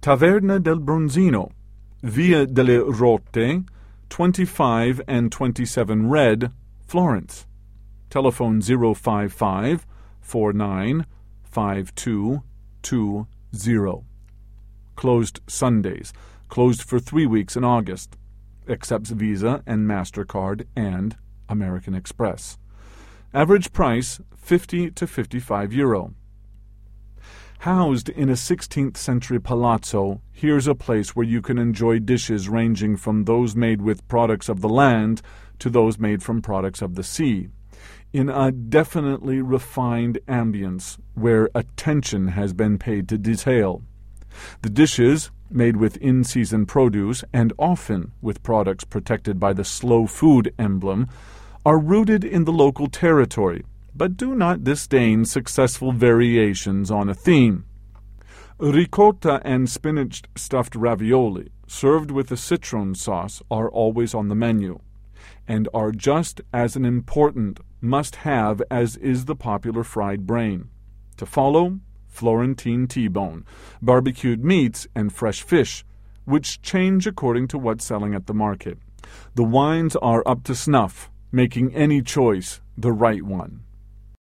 Taverna del Bronzino, Via delle Rotte, 25 and 27 Red, Florence. Telephone 055 49 5220. Closed Sundays. Closed for 3 weeks in August. Accepts Visa and MasterCard and American Express. Average price 50 to 55 euro. Housed in a 16th century palazzo, here's a place where you can enjoy dishes ranging from those made with products of the land to those made from products of the sea, in a definitely refined ambience where attention has been paid to detail. The dishes, made with in-season produce and often with products protected by the slow food emblem, are rooted in the local territory, but do not disdain successful variations on a theme. Ricotta and spinach stuffed ravioli, served with a citron sauce, are always on the menu, and are just as an important must-have as is the popular fried brain. To follow, Florentine T-bone, barbecued meats, and fresh fish, which change according to what's selling at the market. The wines are up to snuff, making any choice the right one.